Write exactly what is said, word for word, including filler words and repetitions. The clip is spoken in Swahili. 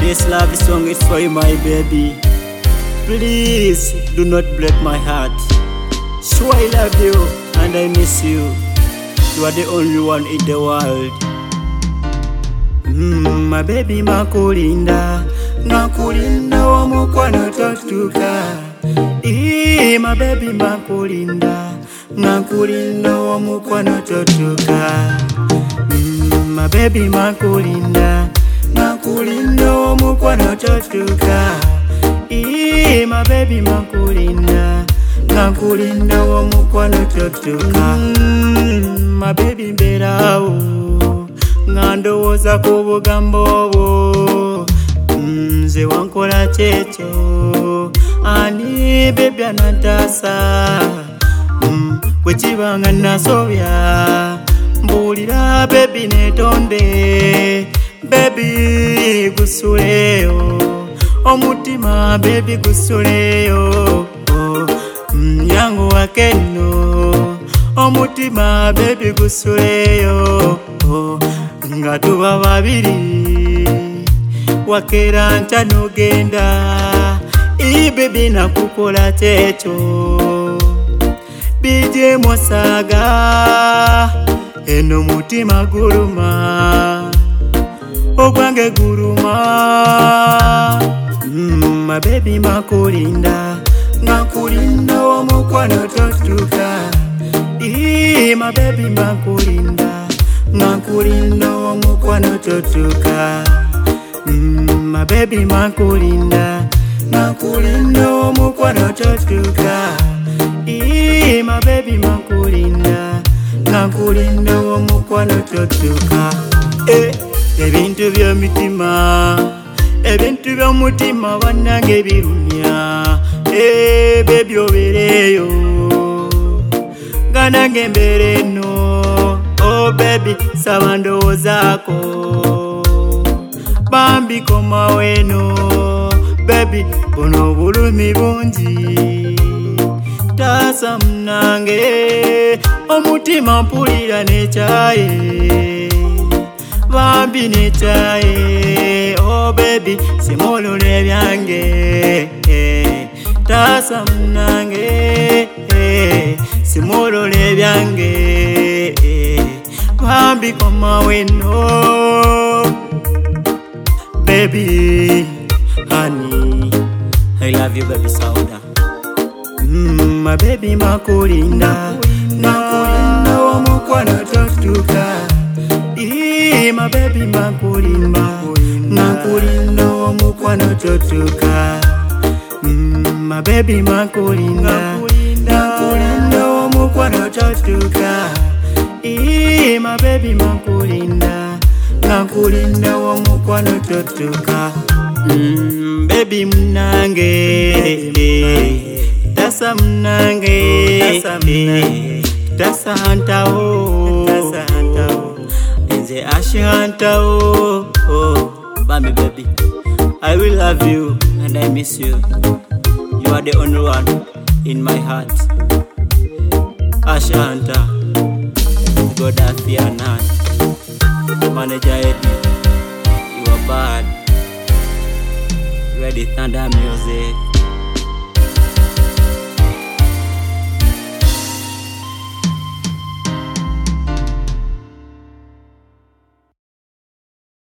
This love song is for you, my baby. Please do not break my heart. So I love you and I miss you. You are the only one in the world. Mm, my baby makulinda, nakulinda wa mukwano totuka. Ee, my baby makulinda, nakulinda wa mukwano totuka. Mm, my baby makulinda, nakulinda wa mukwano totuka. Ee, my baby makulinda, nakulinda wa mukwano totuka. Mm, my baby mberawo, ngandowoza ku bugambo bwo. Nze wankola kyekyo ani baby anantasa. Mm, bwekibanga nasobya mbulira baby netonde. Baby gusuleyo omutima, baby gusuleyo. Oh, mm, yangu wakeno omutima, baby gusuleyo. Oh, nga tuba babiri wakera ntano genda. Ee baby nakukola kyekyo bije mosaga eno mutima guluma ogwange guluma. Mm, my baby makulinda, nakulinda wa mukwano totuka. Ee, my baby makulinda, nakulinda wa mukwano totuka. Mm, my baby makulinda, nakulinda wa mukwano totuka. Ee, my baby makulinda, nakulinda wa mukwano totuka. Eh, ebintu by'omutima, ebintu by'omutima bannange birumya. Eh, baby obeereyo nga nange mbeera eno. Oh baby saba ndowoozaako bambi komawo eno. Baby buno bulumi bungi taasa munange omutima mpulira nekyaye bambi nekyaye. Oh baby simulula ebyange taasa munange simulula ebyange bambi komawo eno. Baby honey I love you baby Sauda. Mm, my baby makulinda, nakulinda wa mukwano totuka. Ee, my baby makulinda, nakulinda wa mukwano totuka. Mm, my baby makulinda, nakulinda wa mukwano totuka. Ee, my baby makulinda, nakulinda wa mukwano totuka. Mm, baby munange tasa munange tasa hantawo nze ashe hantawo. Oh bami baby I will love you and I miss you. You are the only one in my heart. Ashe hanta Goddafi Anan Manager Eddie, you are bad. Ready Thunder Music.